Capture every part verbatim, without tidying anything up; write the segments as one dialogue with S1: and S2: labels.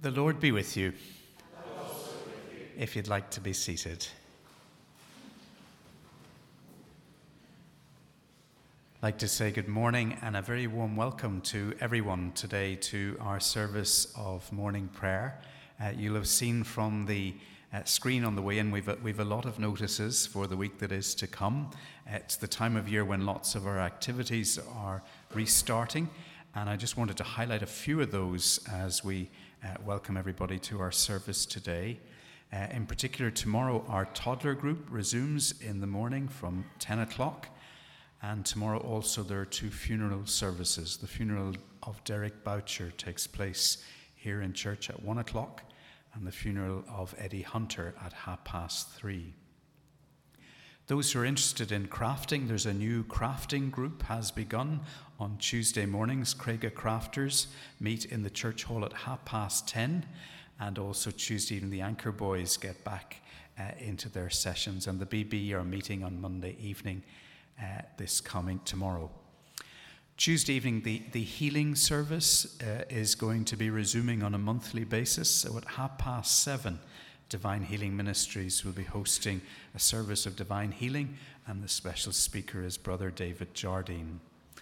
S1: The Lord be with you. And also with you. If you'd like to be seated. I'd like to say good morning and a very warm welcome to everyone today to our service of morning prayer. Uh, you'll have seen from the uh, screen on the way in, we've a, we've a lot of notices for the week that is to come. Uh, it's the time of year when lots of our activities are restarting, and I just wanted to highlight a few of those as we uh, welcome everybody to our service today. Uh, in particular, tomorrow our toddler group resumes in the morning from ten o'clock. And tomorrow also there are two funeral services. The funeral of Derek Boucher takes place here in church at one o'clock, and the funeral of Eddie Hunter at half past three. Those who are interested in crafting, there's a new crafting group has begun on Tuesday mornings. Craiga Crafters meet in the church hall at half past ten, and also Tuesday evening the Anchor Boys get back uh, into their sessions, and the B B are meeting on Monday evening Uh, this coming tomorrow. Tuesday evening, the, the healing service uh, is going to be resuming on a monthly basis. So at half past seven, Divine Healing Ministries will be hosting a service of divine healing, and the special speaker is Brother David Jardine.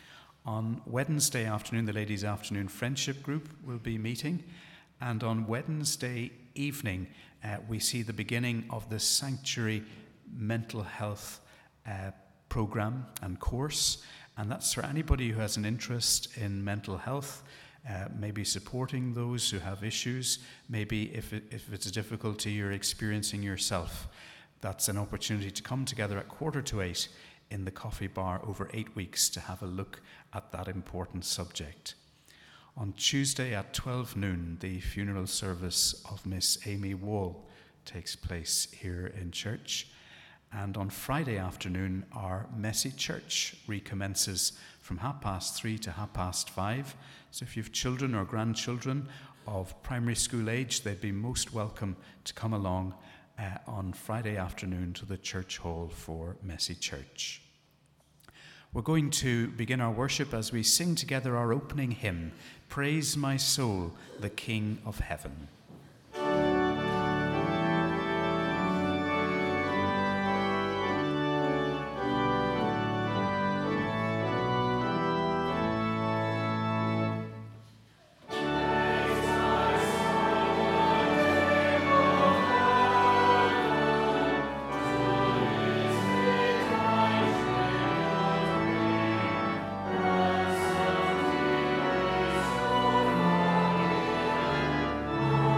S1: On Wednesday afternoon, the Ladies' Afternoon Friendship Group will be meeting, and on Wednesday evening, uh, we see the beginning of the Sanctuary Mental Health uh, program and course, and that's for anybody who has an interest in mental health, uh, maybe supporting those who have issues, maybe if, it, if it's a difficulty you're experiencing yourself. That's an opportunity to come together at quarter to eight in the coffee bar over eight weeks to have a look at that important subject. On Tuesday at twelve noon, the funeral service of Miss Amy Wall takes place here in church. And on Friday afternoon, our Messy Church recommences from half past three to half past five. So if you have children or grandchildren of primary school age, they'd be most welcome to come along uh, on Friday afternoon to the church hall for Messy Church. We're going to begin our worship as we sing together our opening hymn, Praise My Soul, the King of Heaven.
S2: Oh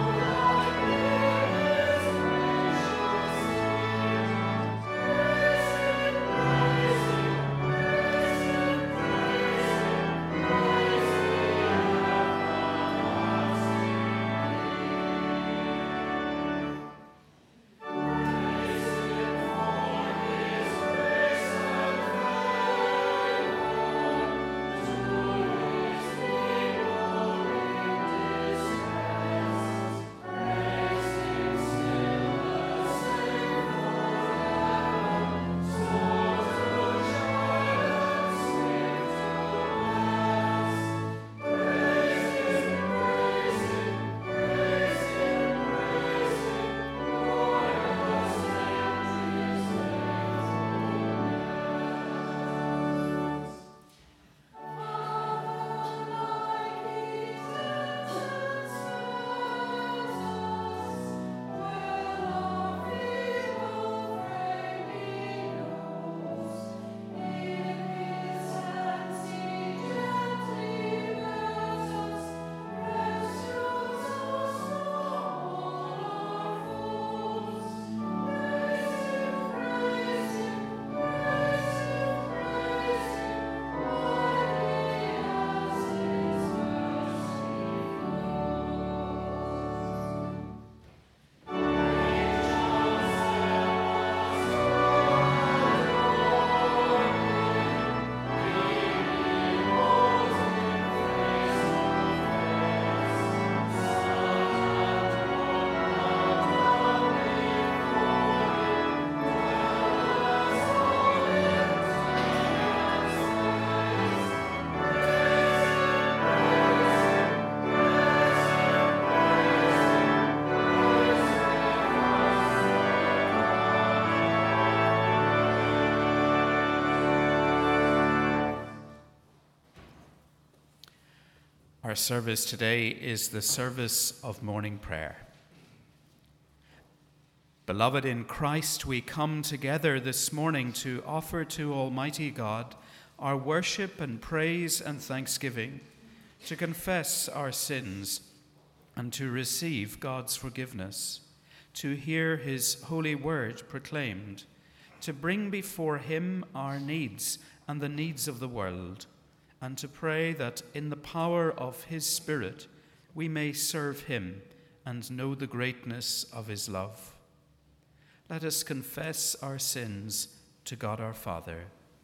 S1: Our service today is the service of morning prayer. Beloved in Christ, we come together this morning to offer to Almighty God our worship and praise and thanksgiving, to confess our sins and to receive God's forgiveness, to hear his holy word proclaimed, to bring before him our needs and the needs of the world, and to pray that in the power of his Spirit we may serve him and know the greatness of his love. Let us confess our sins to God our Father.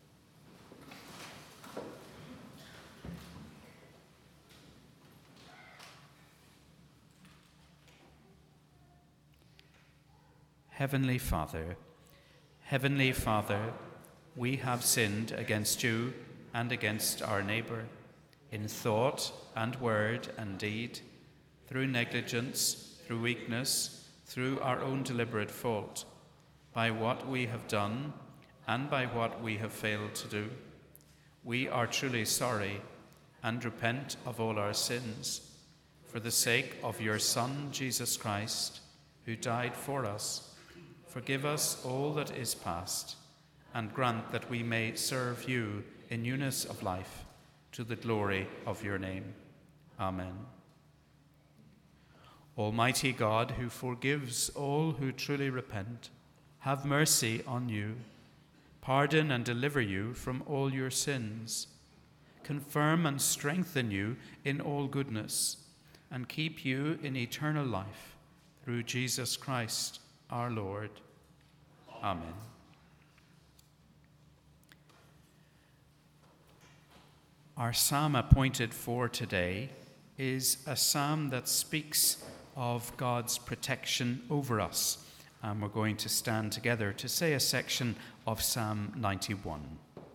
S1: Heavenly Father, Heavenly Father, we have sinned against you and against our neighbour, in thought and word and deed, through negligence, through weakness, through our own deliberate fault, by what we have done and by what we have failed to do. We are truly sorry and repent of all our sins, for the sake of your Son, Jesus Christ, who died for us. Forgive us all that is past, and grant that we may serve you in newness of life, to the glory of your name. Amen. Almighty God, who forgives all who truly repent, have mercy on you, pardon and deliver you from all your sins, confirm and strengthen you in all goodness, and keep you in eternal life, through Jesus Christ our Lord. Amen. Our psalm appointed for today is a psalm that speaks of God's protection over us. And we're going to stand together to say a section of Psalm ninety-one.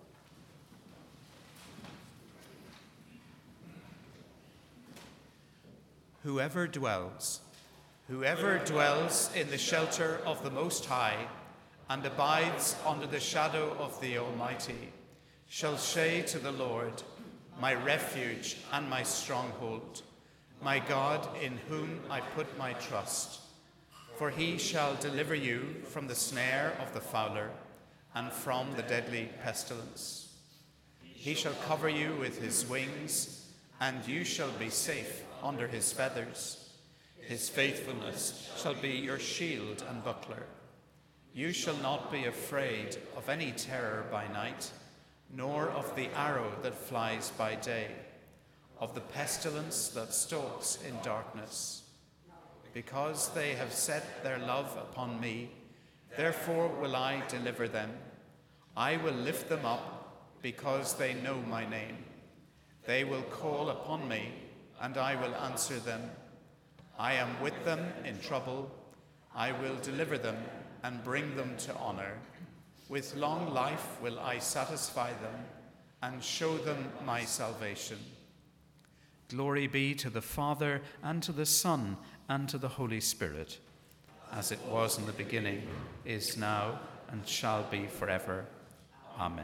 S1: Whoever dwells, whoever dwells in the shelter of the Most High and abides under the shadow of the Almighty shall say to the Lord, my refuge and my stronghold, my God in whom I put my trust. For he shall deliver you from the snare of the fowler and from the deadly pestilence. He shall cover you with his wings, and you shall be safe under his feathers. His faithfulness shall be your shield and buckler. You shall not be afraid of any terror by night, nor of the arrow that flies by day, of the pestilence that stalks in darkness. Because they have set their love upon me, therefore will I deliver them. I will lift them up, because they know my name. They will call upon me, and I will answer them. I am with them in trouble. I will deliver them and bring them to honor. With long life will I satisfy them and show them my salvation. Glory be to the Father, and to the Son, and to the Holy Spirit, as it was in the beginning, is now, and shall be forever. Amen.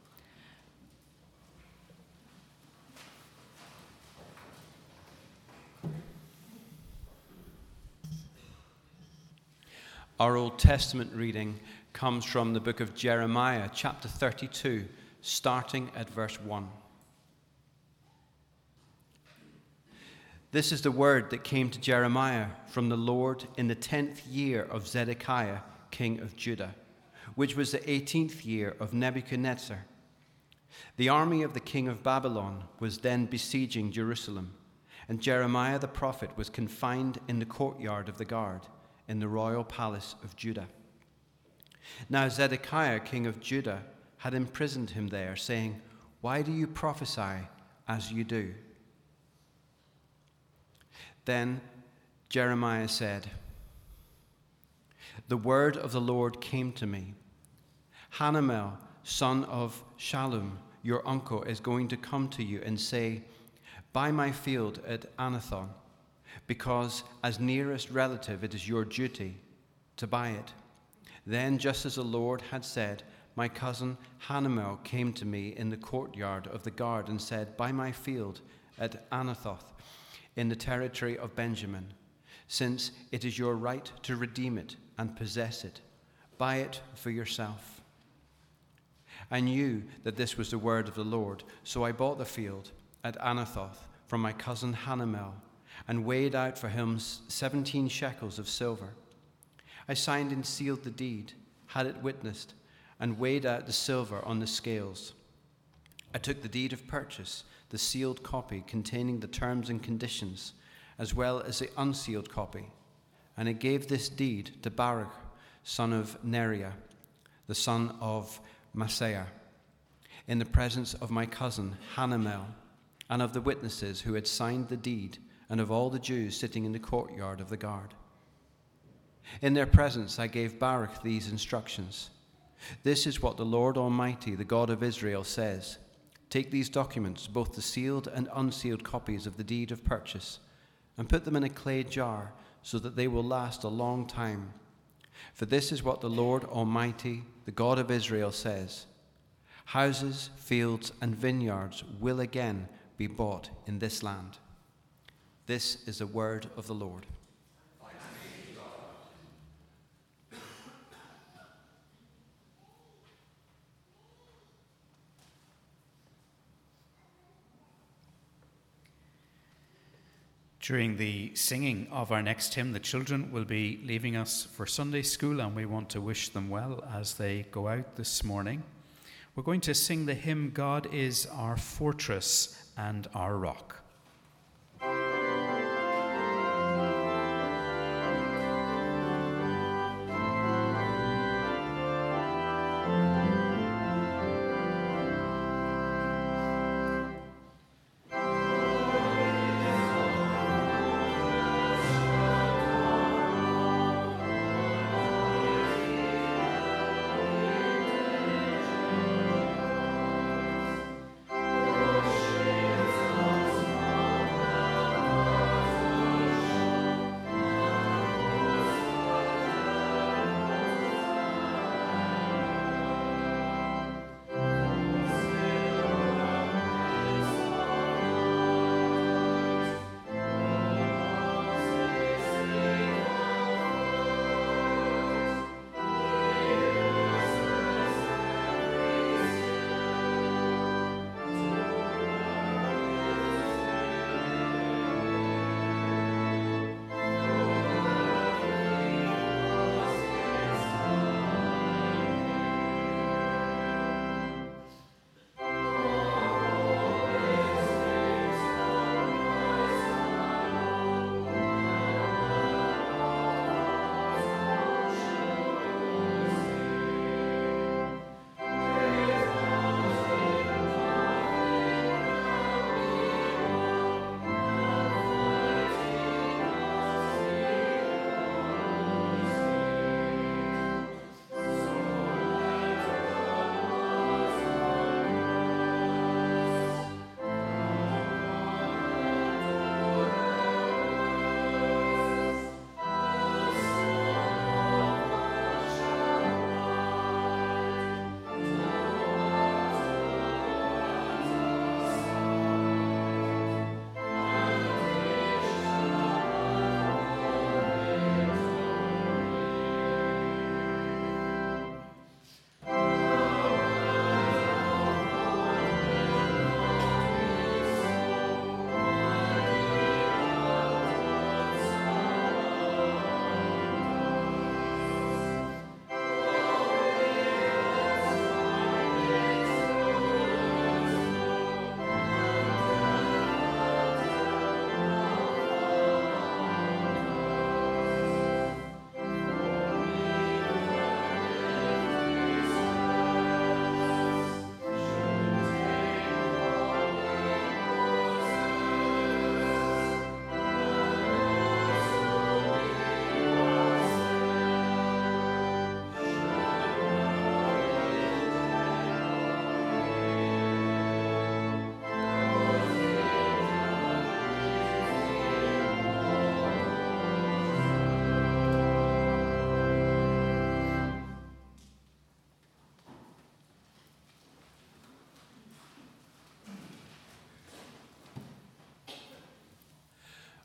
S2: Our Old Testament reading comes from the book of Jeremiah, chapter thirty-two, starting at verse one. This is the word that came to Jeremiah from the Lord in the tenth year of Zedekiah, king of Judah, which was the eighteenth year of Nebuchadnezzar. The army of the king of Babylon was then besieging Jerusalem, and Jeremiah the prophet was confined in the courtyard of the guard in the royal palace of Judah. Now Zedekiah, king of Judah, had imprisoned him there, saying, "Why do you prophesy as you do?" Then Jeremiah said, "The word of the Lord came to me. Hanamel, son of Shallum, your uncle, is going to come to you and say, 'Buy my field at Anathon, because as nearest relative it is your duty to buy it.' Then, just as the Lord had said, my cousin Hanamel came to me in the courtyard of the guard and said, 'Buy my field at Anathoth in the territory of Benjamin, since it is your right to redeem it and possess it. Buy it for yourself. I knew that this was the word of the Lord, so I bought the field at Anathoth from my cousin Hanamel and weighed out for him seventeen shekels of silver. I signed and sealed the deed, had it witnessed, and weighed out the silver on the scales. I took the deed of purchase, the sealed copy containing the terms and conditions, as well as the unsealed copy, and I gave this deed to Baruch, son of Neriah, the son of Maaseiah, in the presence of my cousin Hanamel, and of the witnesses who had signed the deed, and of all the Jews sitting in the courtyard of the guard. In their presence I gave Baruch these instructions. This is what the Lord Almighty, the God of Israel, says. Take these documents, both the sealed and unsealed copies of the deed of purchase, and put them in a clay jar so that they will last a long time. For this is what the Lord Almighty, the God of Israel, says. Houses, fields, and vineyards will again be bought in this land. This is the word of the Lord.
S1: During the singing of our next hymn, the children will be leaving us for Sunday school, and we want to wish them well as they go out this morning. We're going to sing the hymn, God is our fortress and our rock.
S3: Oh,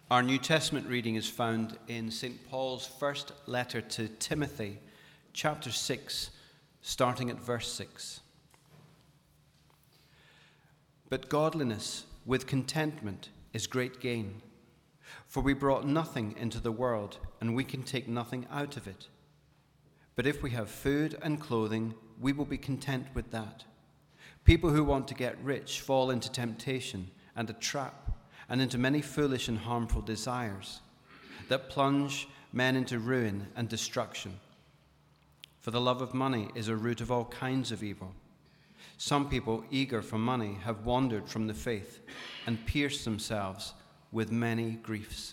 S2: Our New Testament reading is found in Saint Paul's first letter to Timothy, chapter six, starting at verse six. But godliness with contentment is great gain, for we brought nothing into the world, and we can take nothing out of it. But if we have food and clothing, we will be content with that. People who want to get rich fall into temptation and a trap, and into many foolish and harmful desires that plunge men into ruin and destruction. For the love of money is a root of all kinds of evil. Some people, eager for money, have wandered from the faith and pierced themselves with many griefs.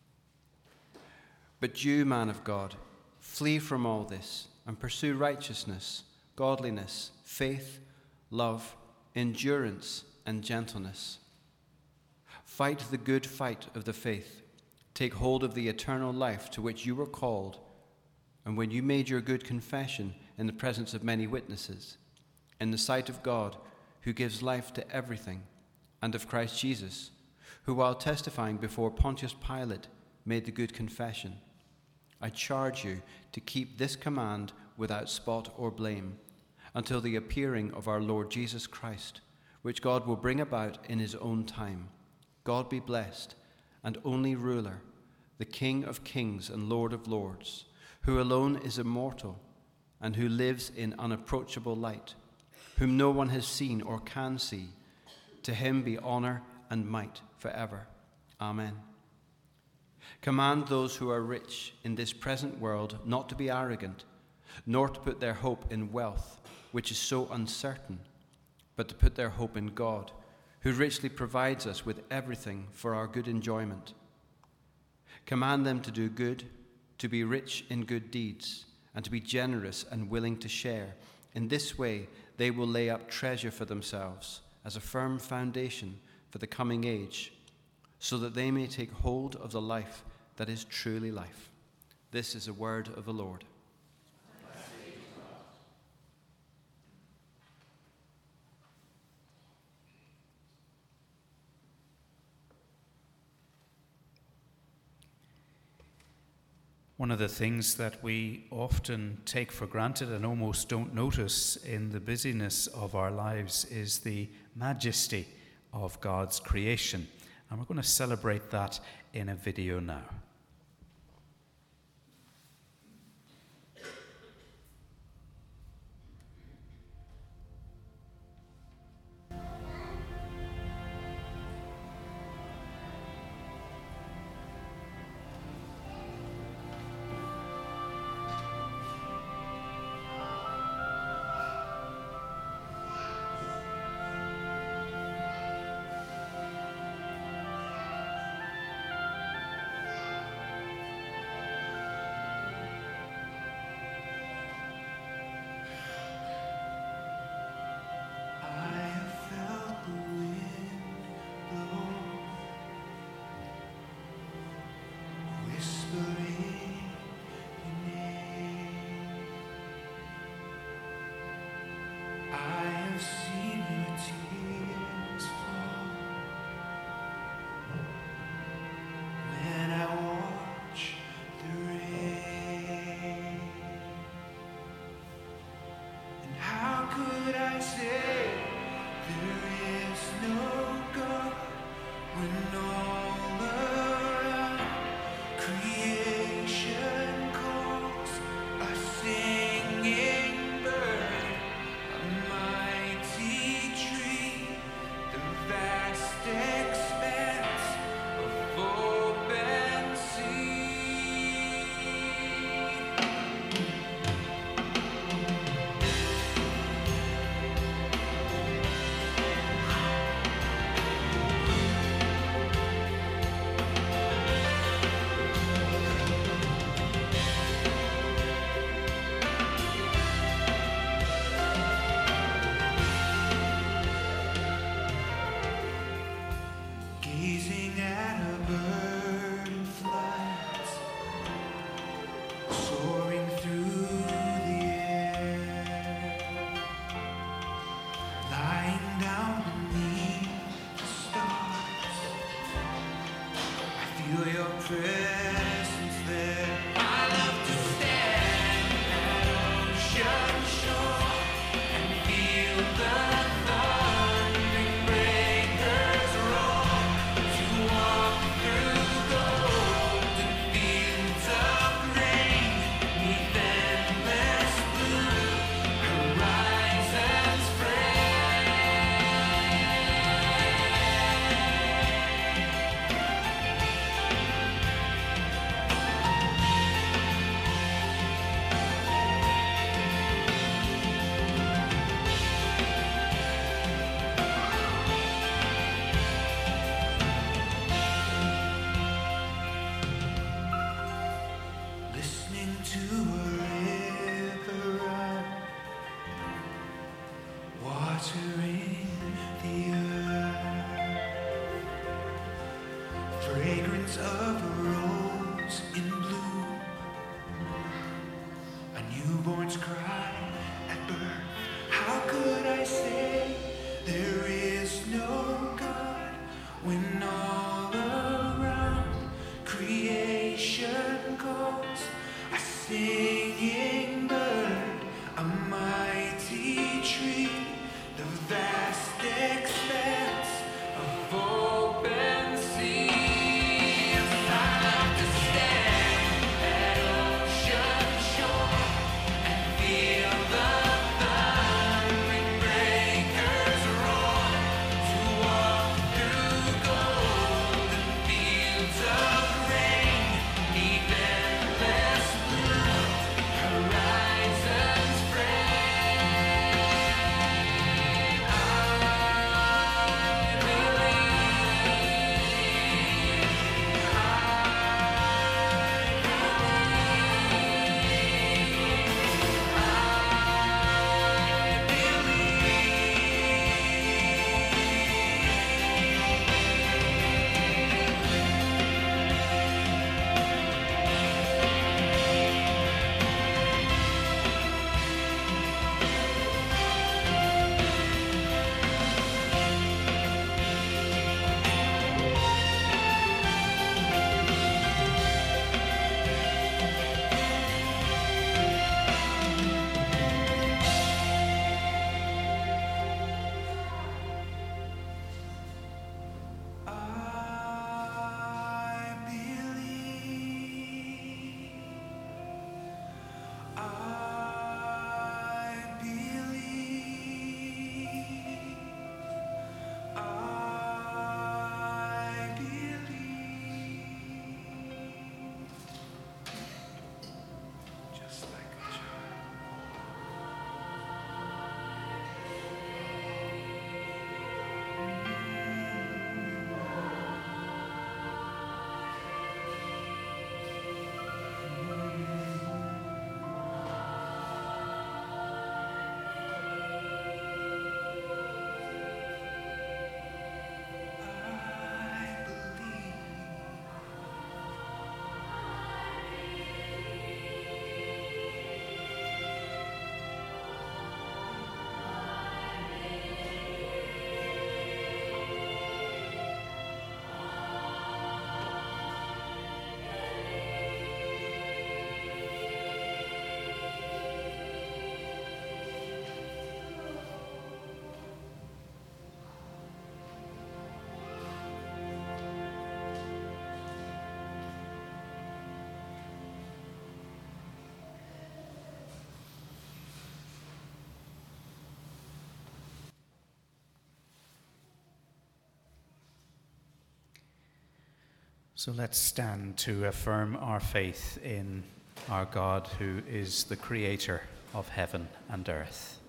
S2: But you, man of God, flee from all this and pursue righteousness, godliness, faith, love, endurance, and gentleness. Fight the good fight of the faith. Take hold of the eternal life to which you were called, and when you made your good confession in the presence of many witnesses, in the sight of God, who gives life to everything, and of Christ Jesus, who while testifying before Pontius Pilate made the good confession. I charge you to keep this command without spot or blame, until the appearing of our Lord Jesus Christ, which God will bring about in his own time. God be blessed, and only ruler, the King of kings and Lord of lords, who alone is immortal, and who lives in unapproachable light, whom no one has seen or can see. To him be honor and might forever. Amen. Command those who are rich in this present world not to be arrogant, nor to put their hope in wealth, which is so uncertain, but to put their hope in God, who richly provides us with everything for our good enjoyment. Command them to do good, to be rich in good deeds, and to be generous and willing to share. In this way, they will lay up treasure for themselves as a firm foundation for the coming age, so that they may take hold of the life that is truly life. This is a word of the Lord.
S1: One of the things that we often take for granted and almost don't notice in the busyness of our lives is the majesty of God's creation. And we're going to celebrate that in a video now.
S3: watering the earth, fragrance of a rose in bloom, a newborn's cry at birth. How could I say there is no God when all around creation calls a singing bird, a mighty tree, the vast expanse of open sea. If I have to stand at ocean shore and feel the thundering breakers roar, to walk through golden fields of rain, deep endless blue, horizons frame, I I believe, I believe, I believe, just like a child. I believe.
S1: So let's stand to affirm our faith in our God, who is the creator of heaven and earth.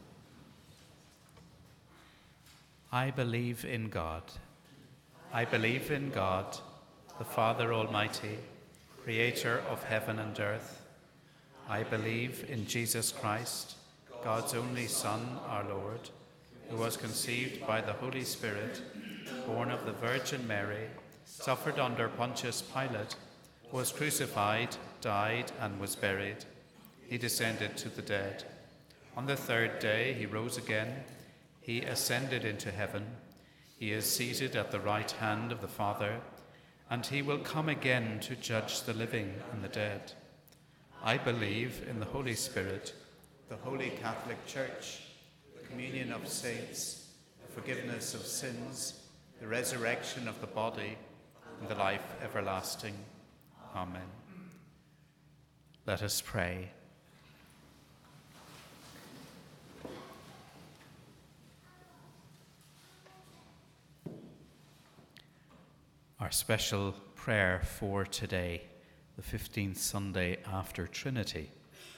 S1: I believe in God. I believe in God, the Father Almighty, creator of heaven and earth. I believe in Jesus Christ, God's only Son, our Lord, who was conceived by the Holy Spirit, born of the Virgin Mary, suffered under Pontius Pilate, was crucified, died, and was buried. He descended to the dead. On the third day he rose again. He ascended into heaven. He is seated at the right hand of the Father, and he will come again to judge the living and the dead. I believe in the Holy Spirit, the Holy Catholic Church, the communion of saints, the forgiveness of sins, the resurrection of the body, and the life everlasting. Amen. Let us pray. Our special prayer for today, the fifteenth Sunday after Trinity.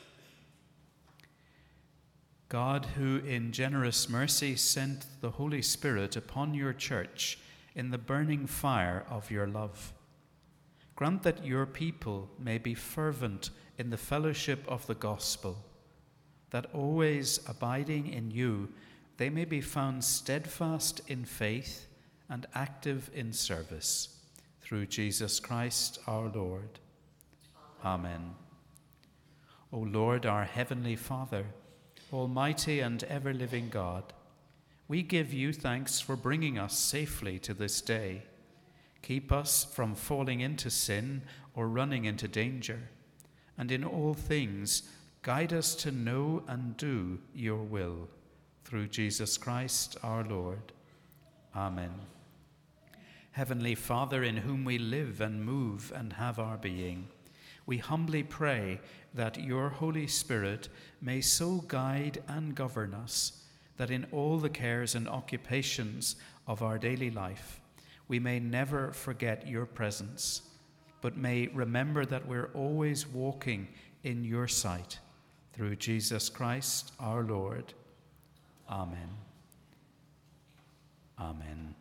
S1: God, who in generous mercy sent the Holy Spirit upon your church in the burning fire of your love, grant that your people may be fervent in the fellowship of the gospel, that always abiding in you, they may be found steadfast in faith and active in service. Through Jesus Christ our Lord. Amen. O Lord, our heavenly Father, almighty and ever-living God, we give you thanks for bringing us safely to this day. Keep us from falling into sin or running into danger, and in all things guide us to know and do your will. Through Jesus Christ our Lord. Amen. Heavenly Father, in whom we live and move and have our being, we humbly pray that your Holy Spirit may so guide and govern us that in all the cares and occupations of our daily life we may never forget your presence, but may remember that we're always walking in your sight. Through Jesus Christ our Lord. Amen. Amen.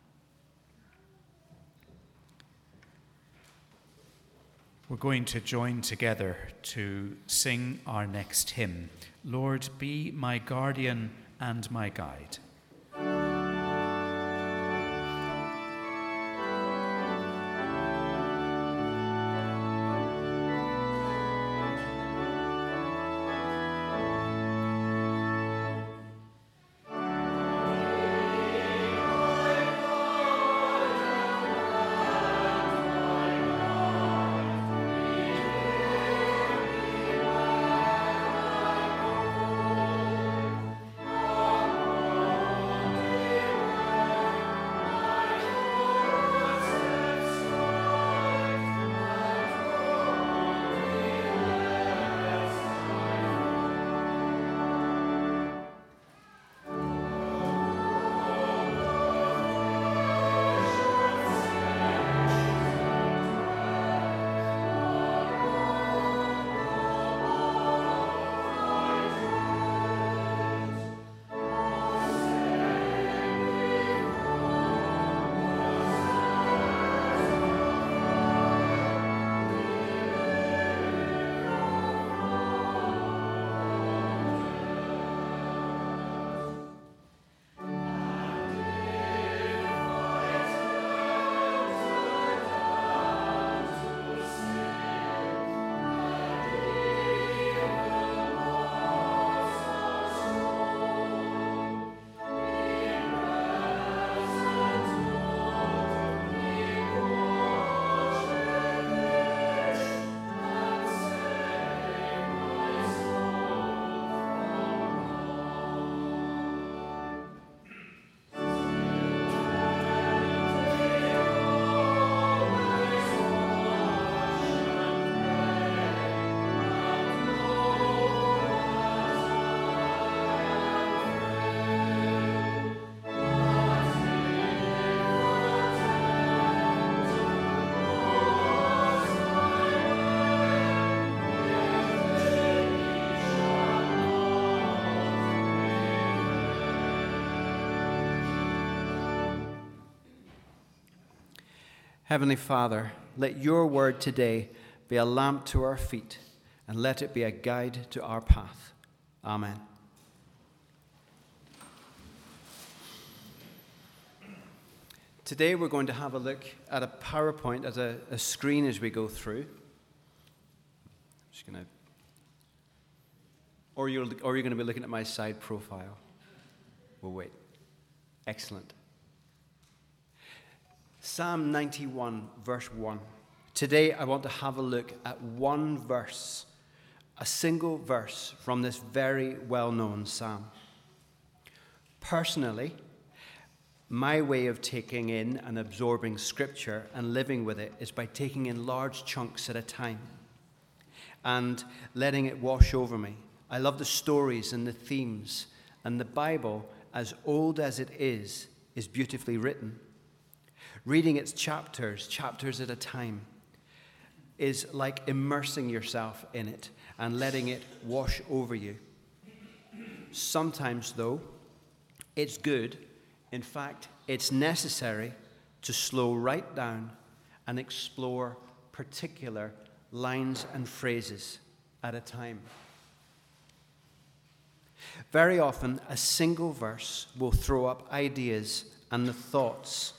S1: We're going to join together to sing our next hymn, Lord, be my guardian and my guide.
S2: Heavenly Father, let your word today be a lamp to our feet, and let it be a guide to our path. Amen. Today we're going to have a look at a PowerPoint, at a, a screen as we go through. I'm just going to, or you're, or you're going to be looking at my side profile. We'll wait. Excellent. Psalm ninety-one, verse one. Today I want to have a look at one verse, a single verse from this very well-known psalm. Personally, my way of taking in and absorbing Scripture and living with it is by taking in large chunks at a time and letting it wash over me. I love the stories and the themes, and the Bible, as old as it is, is beautifully written. Reading its chapters, chapters at a time, is like immersing yourself in it and letting it wash over you. Sometimes, though, it's good, in fact, it's necessary to slow right down and explore particular lines and phrases at a time. Very often, a single verse will throw up ideas and the thoughts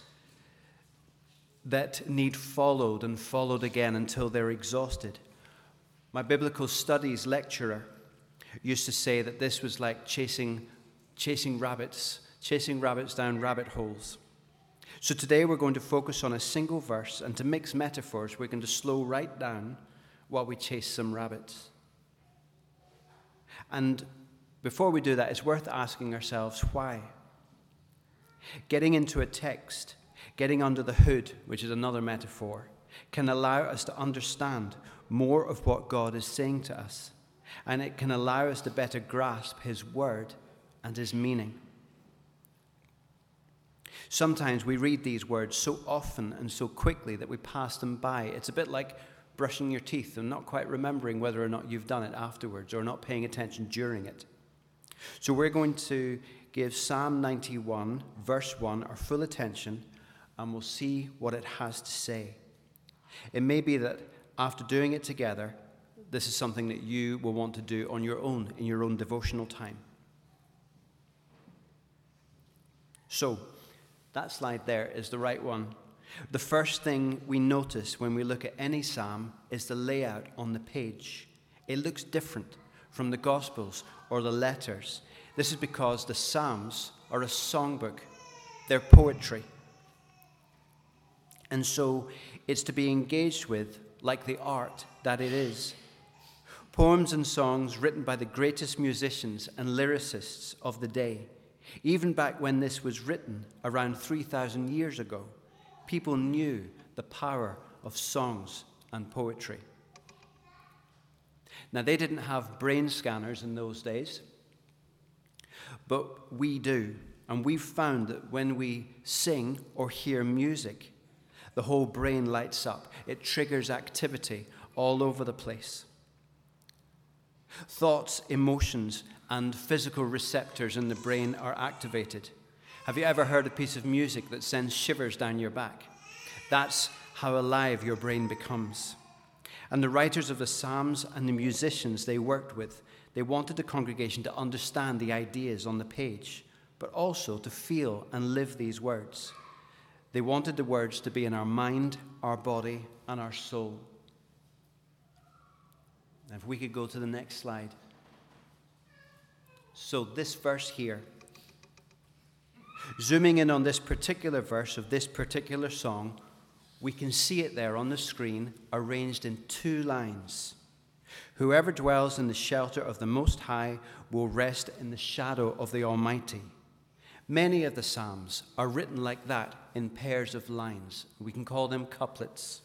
S2: that need followed and followed again until they're exhausted. My biblical studies lecturer used to say that this was like chasing, chasing rabbits, chasing rabbits down rabbit holes. So today we're going to focus on a single verse, and to mix metaphors, we're going to slow right down while we chase some rabbits. And before we do that, it's worth asking ourselves why. Getting into a text, getting under the hood, which is another metaphor, can allow us to understand more of what God is saying to us, and it can allow us to better grasp His word and His meaning. Sometimes we read these words so often and so quickly that we pass them by. It's a bit like brushing your teeth and not quite remembering whether or not you've done it afterwards, or not paying attention during it. So we're going to give Psalm ninety-one, verse one, our full attention, and we'll see what it has to say. It may be that after doing it together, this is something that you will want to do on your own, in your own devotional time. So, that slide there is the right one. The first thing we notice when we look at any psalm is the layout on the page. It looks different from the Gospels or the letters. This is because the Psalms are a songbook. They're poetry. And so it's to be engaged with like the art that it is. Poems and songs written by the greatest musicians and lyricists of the day. Even back when this was written, around three thousand years ago, people knew the power of songs and poetry. Now, they didn't have brain scanners in those days, but we do. And we've found that when we sing or hear music, the whole brain lights up. It triggers activity all over the place. Thoughts, emotions, and physical receptors in the brain are activated. Have you ever heard a piece of music that sends shivers down your back? That's how alive your brain becomes. And the writers of the Psalms and the musicians they worked with, they wanted the congregation to understand the ideas on the page, but also to feel and live these words. They wanted the words to be in our mind, our body, and our soul. Now, if we could go to the next slide. So this verse here, zooming in on this particular verse of this particular song, we can see it there on the screen, arranged in two lines. Whoever dwells in the shelter of the Most High will rest in the shadow of the Almighty. Many of the Psalms are written like that, in pairs of lines. We can call them couplets.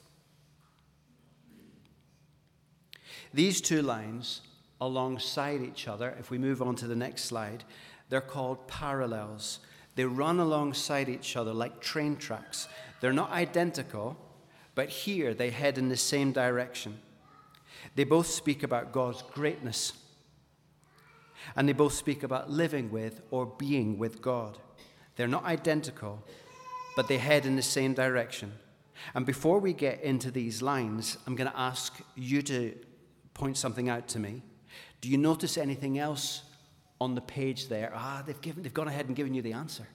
S2: These two lines, alongside each other, if we move on to the next slide, they're called parallels. They run alongside each other like train tracks. They're not identical, but here they head in the same direction. They both speak about God's greatness, and they both speak about living with or being with God. They're not identical, but they head in the same direction. And before we get into these lines, I'm going to ask you to point something out to me. Do you notice anything else on the page there? Ah, they've given, they've gone ahead and given you the answer.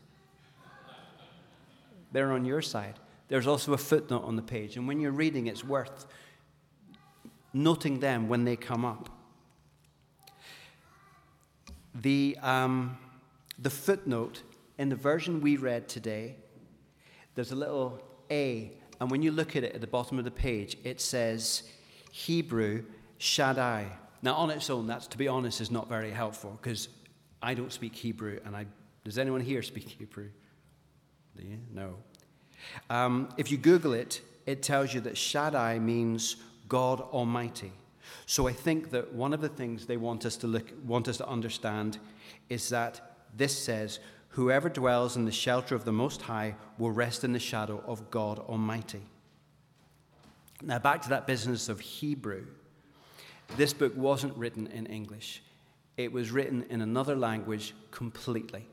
S2: They're on your side. There's also a footnote on the page, and when you're reading, it's worth noting them when they come up. The, um, the footnote in the version we read today, there's a little A, and when you look at it at the bottom of the page, it says Hebrew Shaddai. Now, on its own, that's, to be honest, is not very helpful, because I don't speak Hebrew, and I does anyone here speak Hebrew? Do you? No. Um, if you Google it, it tells you that Shaddai means God Almighty. So I think that one of the things they want us to look, want us to understand is that this says, whoever dwells in the shelter of the Most High will rest in the shadow of God Almighty. Now, back to that business of Hebrew. This book wasn't written in English. It was written in another language completely.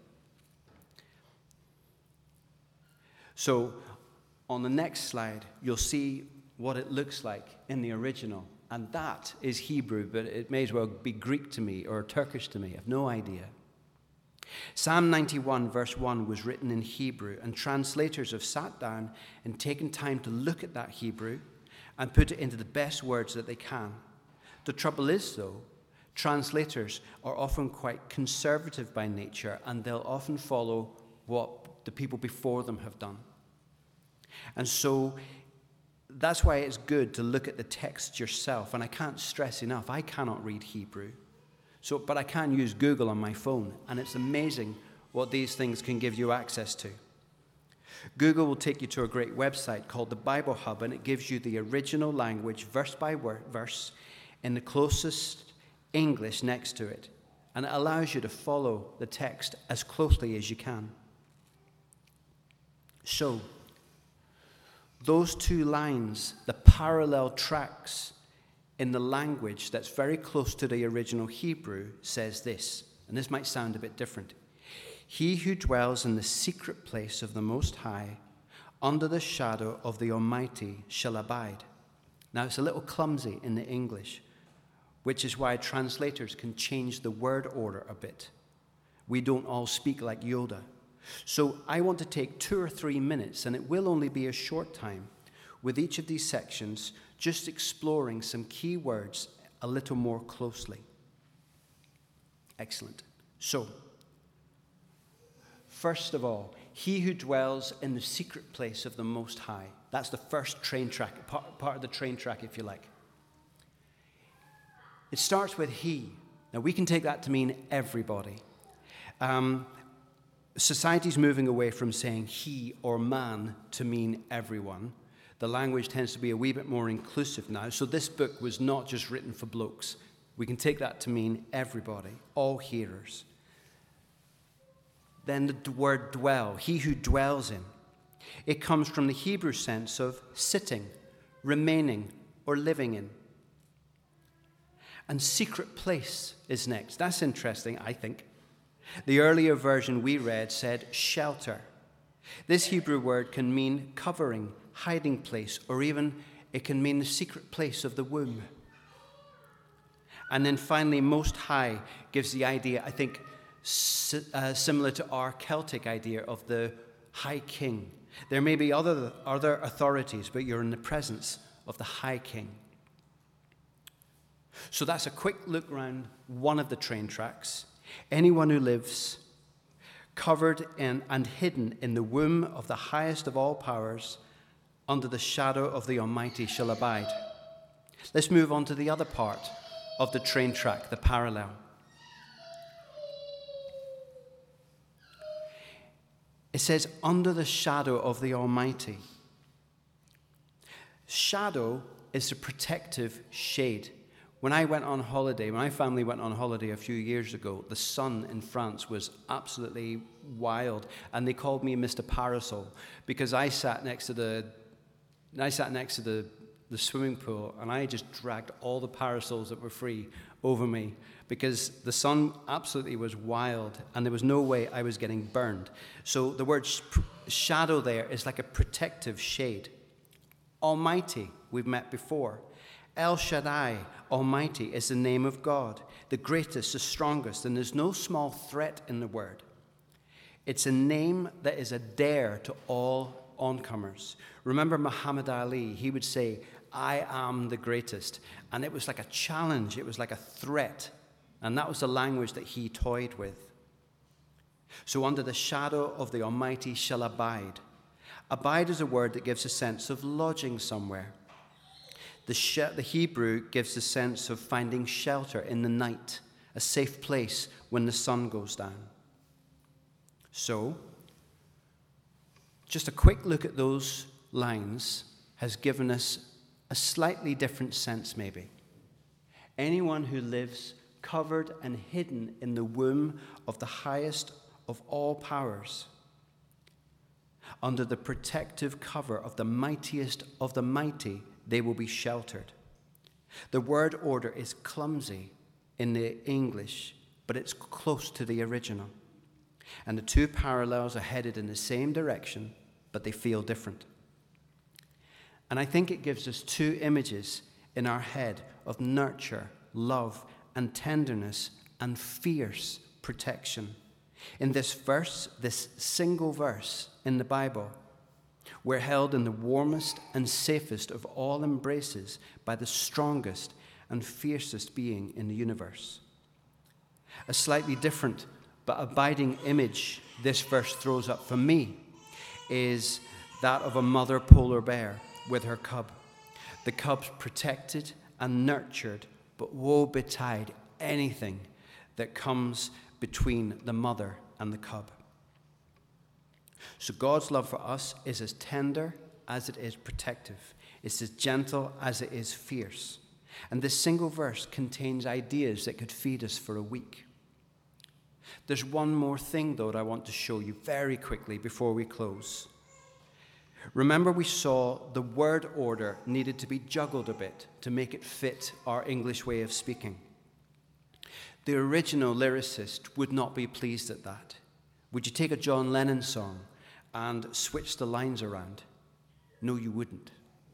S2: So, on the next slide, you'll see what it looks like in the original And that is Hebrew, but it may as well be Greek to me or Turkish to me. I have no idea. Psalm ninety-one, verse one, was written in Hebrew, and translators have sat down and taken time to look at that Hebrew and put it into the best words that they can. The trouble is, though, translators are often quite conservative by nature, and they'll often follow what the people before them have done. And so that's why it's good to look at the text yourself. And I can't stress enough, I cannot read Hebrew. So, but I can use Google on my phone, and it's amazing what these things can give you access to. Google will take you to a great website called the Bible Hub, and it gives you the original language, verse by word, verse, in the closest English next to it. And it allows you to follow the text as closely as you can. So, those two lines, the parallel tracks in the language that's very close to the original Hebrew, says this, and this might sound a bit different. He who dwells in the secret place of the Most High, under the shadow of the Almighty, shall abide. Now, it's a little clumsy in the English, which is why translators can change the word order a bit. We don't all speak like Yoda. So I want to take two or three minutes, and it will only be a short time, with each of these sections, just exploring some key words a little more closely. Excellent. So, first of all, he who dwells in the secret place of the Most High. That's the first train track, part, part of the train track, if you like. It starts with he. Now, we can take that to mean everybody. Um, society's moving away from saying he or man to mean everyone. The language tends to be a wee bit more inclusive now. So this book was not just written for blokes. We can take that to mean everybody, all hearers. Then the word dwell, he who dwells in. It comes from the Hebrew sense of sitting, remaining, or living in. And secret place is next. That's interesting, I think. The earlier version we read said shelter. This Hebrew word can mean covering, hiding place, or even it can mean the secret place of the womb. And then finally, Most High gives the idea, I think, uh, similar to our Celtic idea of the High King. There may be other, other authorities, but you're in the presence of the High King. So that's a quick look around one of the train tracks. Anyone who lives covered in and hidden in the womb of the highest of all powers, under the shadow of the Almighty shall abide. Let's move on to the other part of the train track, the parallel. It says, under the shadow of the Almighty. Shadow is a protective shade. When I went on holiday, my family went on holiday a few years ago, the sun in France was absolutely wild, and they called me Mister Parasol because I sat next to the, I sat next to the, the swimming pool, and I just dragged all the parasols that were free over me because the sun absolutely was wild, and there was no way I was getting burned. So the word sh- shadow there is like a protective shade. Almighty, we've met before. El Shaddai, Almighty, is the name of God, the greatest, the strongest, and there's no small threat in the word. It's a name that is a dare to all oncomers. Remember Muhammad Ali, he would say, I am the greatest, and it was like a challenge, it was like a threat, and that was the language that he toyed with. So under the shadow of the Almighty shall abide. Abide is a word that gives a sense of lodging somewhere. The, she- the Hebrew gives the sense of finding shelter in the night, a safe place when the sun goes down. So, just a quick look at those lines has given us a slightly different sense, maybe. Anyone who lives covered and hidden in the womb of the highest of all powers, under the protective cover of the mightiest of the mighty, they will be sheltered. The word order is clumsy in the English, but it's close to the original. And the two parallels are headed in the same direction, but they feel different. And I think it gives us two images in our head of nurture, love, and tenderness and fierce protection. In this verse, this single verse in the Bible, we're held in the warmest and safest of all embraces by the strongest and fiercest being in the universe. A slightly different but abiding image this verse throws up for me is that of a mother polar bear with her cub. The cub's protected and nurtured, but woe betide anything that comes between the mother and the cub. So God's love for us is as tender as it is protective. It's as gentle as it is fierce. And this single verse contains ideas that could feed us for a week. There's one more thing, though, that I want to show you very quickly before we close. Remember, we saw the word order needed to be juggled a bit to make it fit our English way of speaking. The original lyricist would not be pleased at that. Would you take a John Lennon song and switch the lines around? No, you wouldn't.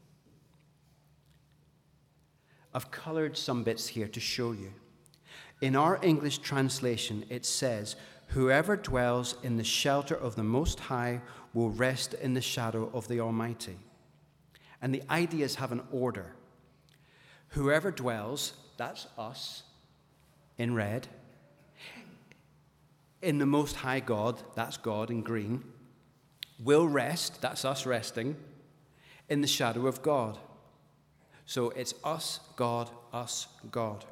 S2: I've colored some bits here to show you. In our English translation, it says, "Whoever dwells in the shelter of the Most High will rest in the shadow of the Almighty." And the ideas have an order. Whoever dwells, that's us, in red. In the Most High God, that's God in green. Will rest, that's us resting, in the shadow of God. So it's us, God, us, God.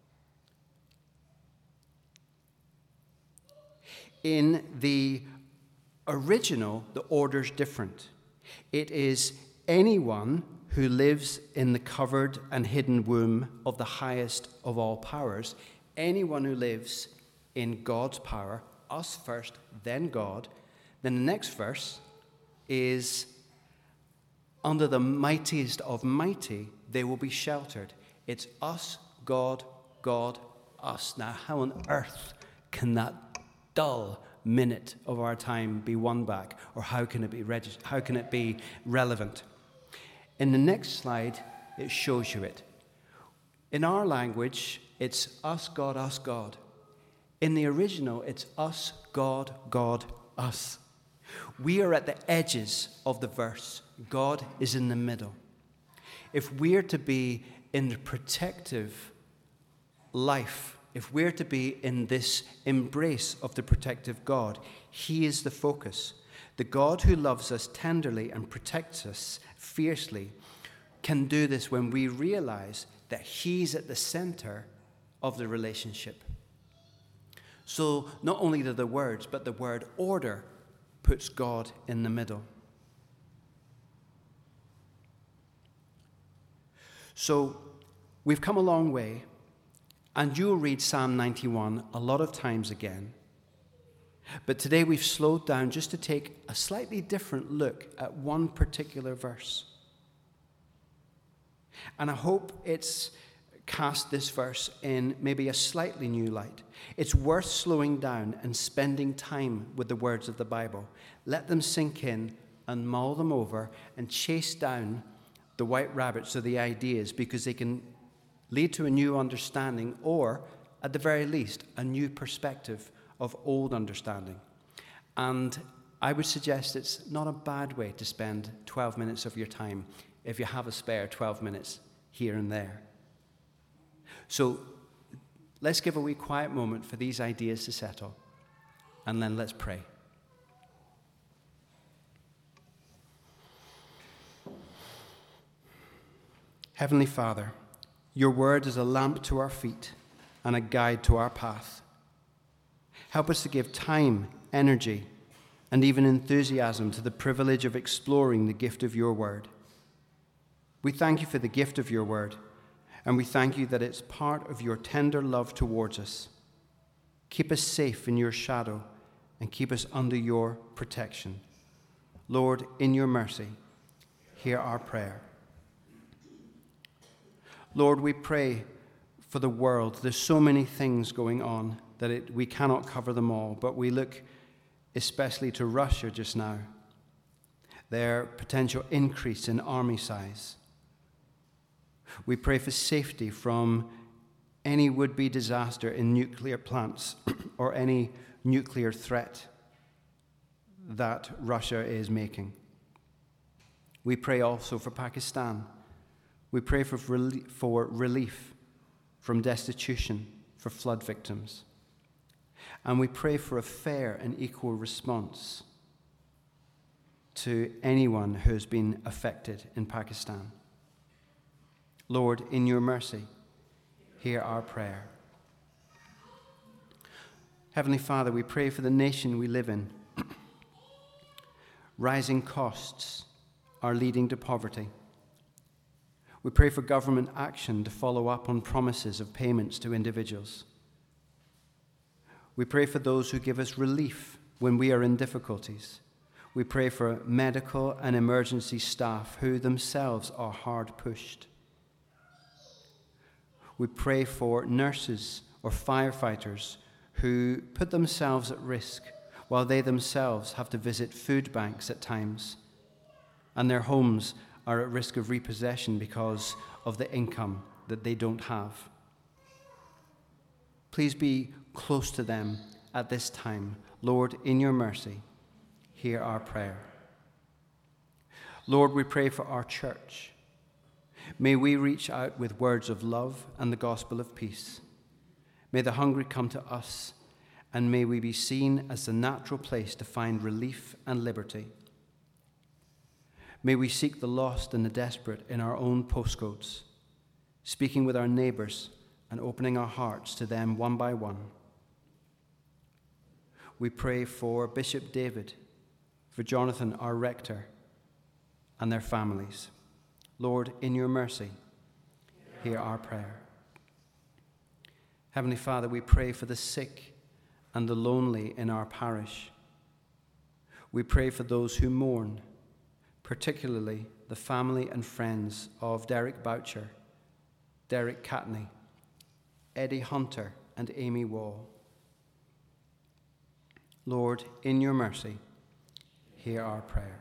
S2: In the original, the order's different. It is anyone who lives in the covered and hidden womb of the highest of all powers, anyone who lives in God's power, us first, then God. Then the next verse is, under the mightiest of mighty, they will be sheltered. It's us, God, God, us. Now, how on earth can that dull minute of our time be won back? Or how can it be regist- how can it be relevant? In the next slide, it shows you it. In our language, it's us, God, us, God. In the original, it's us, God, God, us. We are at the edges of the verse. God is in the middle. If we're to be in the protective life, if we're to be in this embrace of the protective God, He is the focus. The God who loves us tenderly and protects us fiercely can do this when we realize that He's at the center of the relationship. So not only do the words, but the word order puts God in the middle. So we've come a long way, and you'll read Psalm ninety-one a lot of times again. But today we've slowed down just to take a slightly different look at one particular verse. And I hope it's cast this verse in maybe a slightly new light. It's worth slowing down and spending time with the words of the Bible. Let them sink in and mull them over and chase down the white rabbits or the ideas, because they can lead to a new understanding, or at the very least, a new perspective of old understanding. And I would suggest it's not a bad way to spend twelve minutes of your time if you have a spare twelve minutes here and there. So let's give a wee quiet moment for these ideas to settle, and then let's pray. Heavenly Father, your word is a lamp to our feet and a guide to our path. Help us to give time, energy, and even enthusiasm to the privilege of exploring the gift of your word. We thank you for the gift of your word, and we thank you that it's part of your tender love towards us. Keep us safe in your shadow and keep us under your protection. Lord, in your mercy, hear our prayer. Lord, we pray for the world. There's so many things going on that it, we cannot cover them all, but we look especially to Russia just now, their potential increase in army size. We pray for safety from any would-be disaster in nuclear plants or any nuclear threat that Russia is making. We pray also for Pakistan. We pray for, relief, for relief from destitution for flood victims. And we pray for a fair and equal response to anyone who has been affected in Pakistan. Lord, in your mercy, hear our prayer. Heavenly Father, we pray for the nation we live in. Rising costs are leading to poverty. We pray for government action to follow up on promises of payments to individuals. We pray for those who give us relief when we are in difficulties. We pray for medical and emergency staff who themselves are hard pushed. We pray for nurses or firefighters who put themselves at risk while they themselves have to visit food banks at times, and their homes are at risk of repossession because of the income that they don't have. Please be close to them at this time. Lord, in your mercy, hear our prayer. Lord, we pray for our church. May we reach out with words of love and the gospel of peace. May the hungry come to us, and may we be seen as the natural place to find relief and liberty. May we seek the lost and the desperate in our own postcodes, speaking with our neighbours and opening our hearts to them one by one. We pray for Bishop David, for Jonathan, our rector, and their families. Lord, in your mercy, hear our prayer. Heavenly Father, we pray for the sick and the lonely in our parish. We pray for those who mourn, particularly the family and friends of Derek Boucher, Derek Catney, Eddie Hunter, and Amy Wall. Lord, in your mercy, hear our prayer.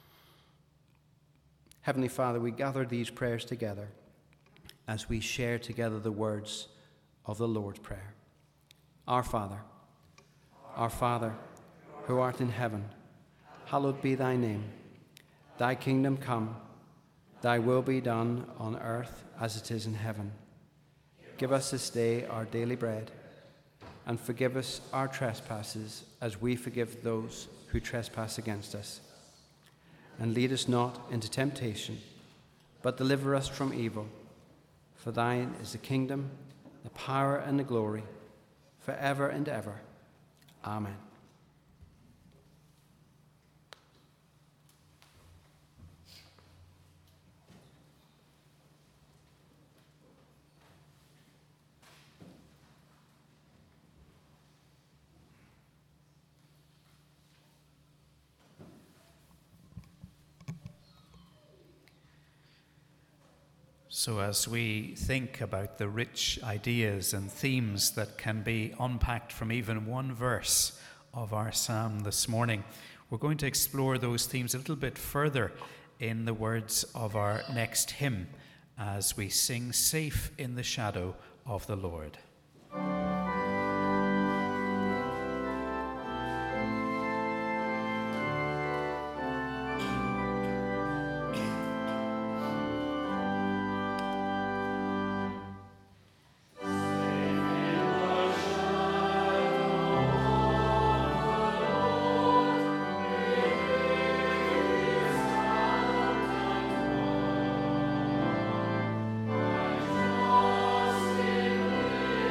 S2: Heavenly Father, we gather these prayers together as we share together the words of the Lord's Prayer. Our Father, our Father, who art in heaven, hallowed be thy name. Thy kingdom come, thy will be done on earth as it is in heaven. Give us this day our daily bread, and forgive us our trespasses as we forgive those who trespass against us. And lead us not into temptation, but deliver us from evil. For thine is the kingdom, the power, and the glory, forever and ever. Amen.
S1: So as we think about the rich ideas and themes that can be unpacked from even one verse of our psalm this morning, we're going to explore those themes a little bit further in the words of our next hymn as we sing Safe in the Shadow of the Lord.
S3: Trust in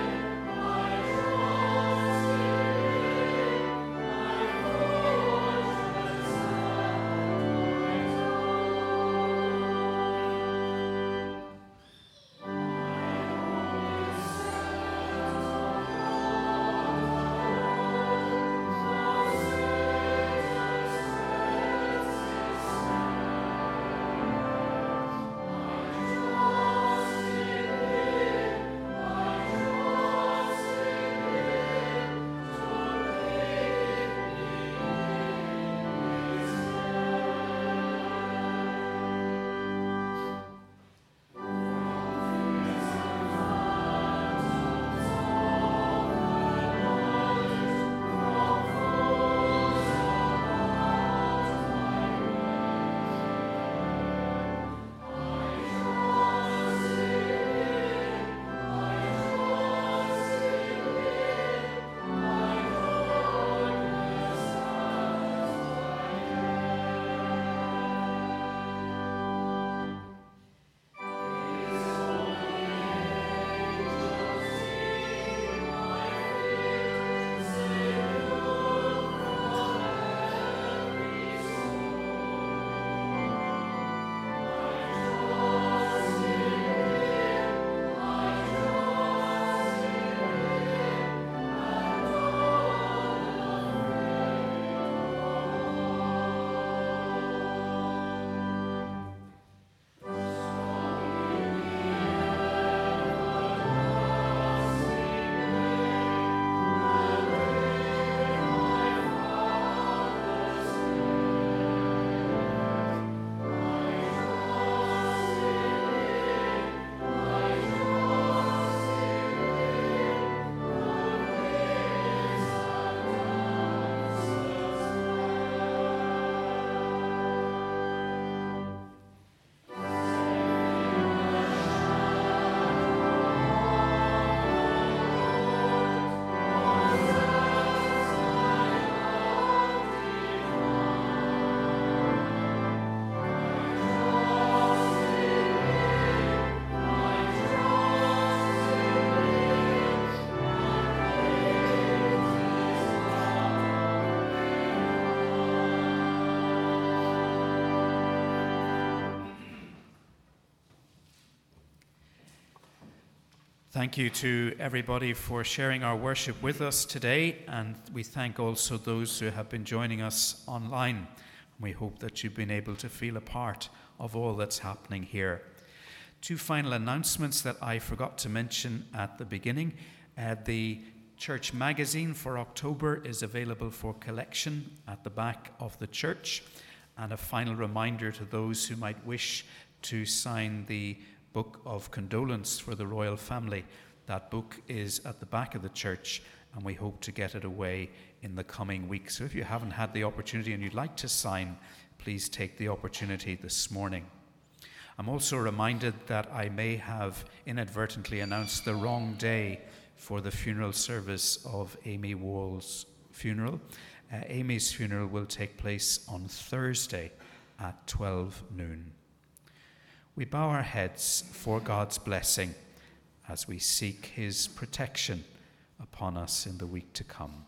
S1: Thank you to everybody for sharing our worship with us today, and we thank also those who have been joining us online. We hope that you've been able to feel a part of all that's happening here. Two final announcements that I forgot to mention at the beginning. Uh, the church magazine for October is available for collection at the back of the church. And a final reminder to those who might wish to sign the Book of Condolence for the royal family. That book is at the back of the church, and we hope to get it away in the coming weeks. So if you haven't had the opportunity and you'd like to sign, please take the opportunity this morning. I'm also reminded that I may have inadvertently announced the wrong day for the funeral service of Amy Wall's funeral. Uh, Amy's funeral will take place on Thursday at twelve noon. We bow our heads for God's blessing as we seek his protection upon us in the week to come.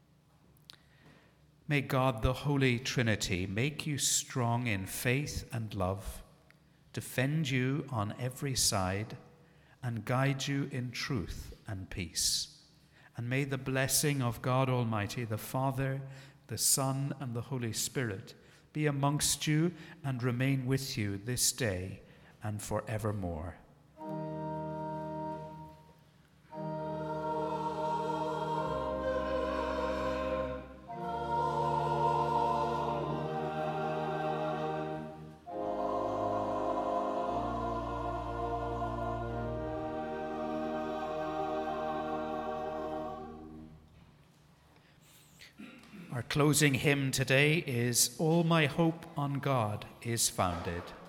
S1: May God, the Holy Trinity, make you strong in faith and love, defend you on every side, and guide you in truth and peace. And may the blessing of God Almighty, the Father, the Son, and the Holy Spirit be amongst you and remain with you this day and forevermore. Our closing hymn today is "All My Hope on God is Founded."